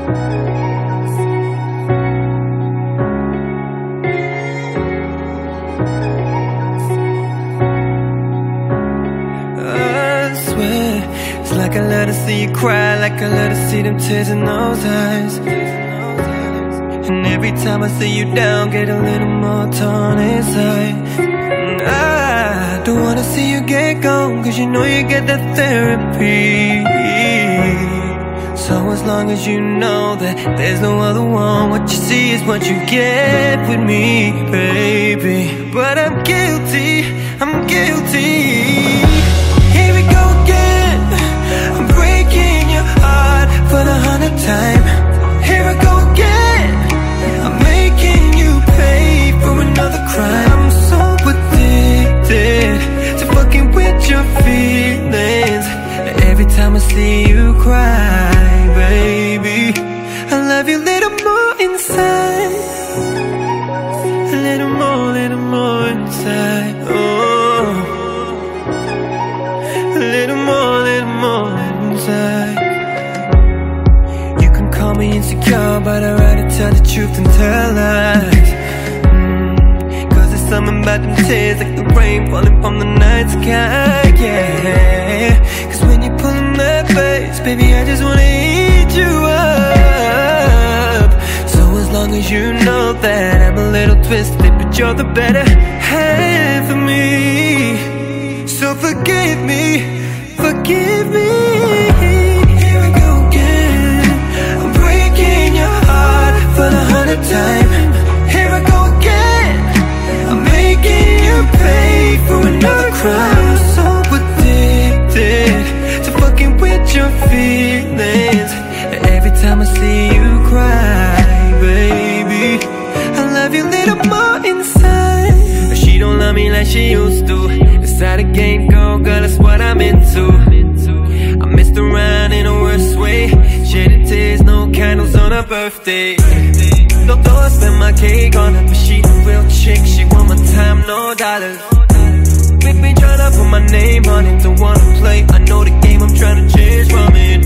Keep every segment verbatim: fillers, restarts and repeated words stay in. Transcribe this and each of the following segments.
It's like I love to see you cry, like I love to see them tears in those eyes. And every time I see you down, get a little more torn inside. And I don't wanna see you get gone, cause you know you get that therapy. So as long as you know that there's no other one, what you see is what you get with me, baby. But I'm guilty, I'm guilty. Here we go again, I'm breaking your heart for the hundredth time. Here I go again, I'm making you pay for another crime. I'm so addicted to fucking with your feelings. Every time I see you cry, baby, I love you a little more inside. A little more, little more inside. Oh, a little more, little more inside. You can call me insecure, but I'd rather tell the truth than tell lies. mm, Cause there's something about them tears, like the rain falling from the night sky. Yeah, cause when you're pulling that face, baby, I just wanna eat you up. So as long as you know that I'm a little twisted, but you're the better half of me. So forgive me, forgive me. Here we go again, I'm breaking your heart for the hundredth time. Here I go again, I'm making you pay for another crime. I'm so addicted to fucking with your feelings. Every time I see you cry, baby, I love you a little more inside. She don't love me like she used to. Inside the game, go, girl, that's what I'm into. I messed around in a worse way. Shedding tears, no candles on her birthday. Don't throw I spend my cake on her, but she the real chick. She want my time, no dollars. Make me tryna put my name on it, don't wanna play. I know the game, I'm tryna change from it.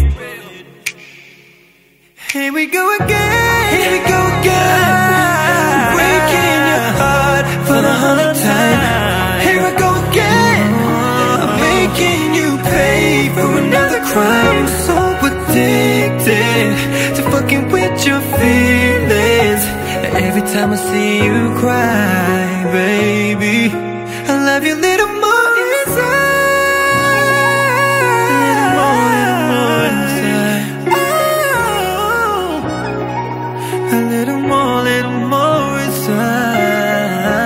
Here we go again, here we go again. I'm breaking your heart for the hundredth time. Here I go again, I'm making you pay for another crime. I'm so addicted to fucking with your feelings. Every time I see you cry, baby, I love you a little more inside. A little more, little more inside. Oh, a little more, little more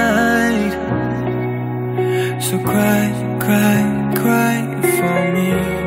inside. So cry, cry, cry for me.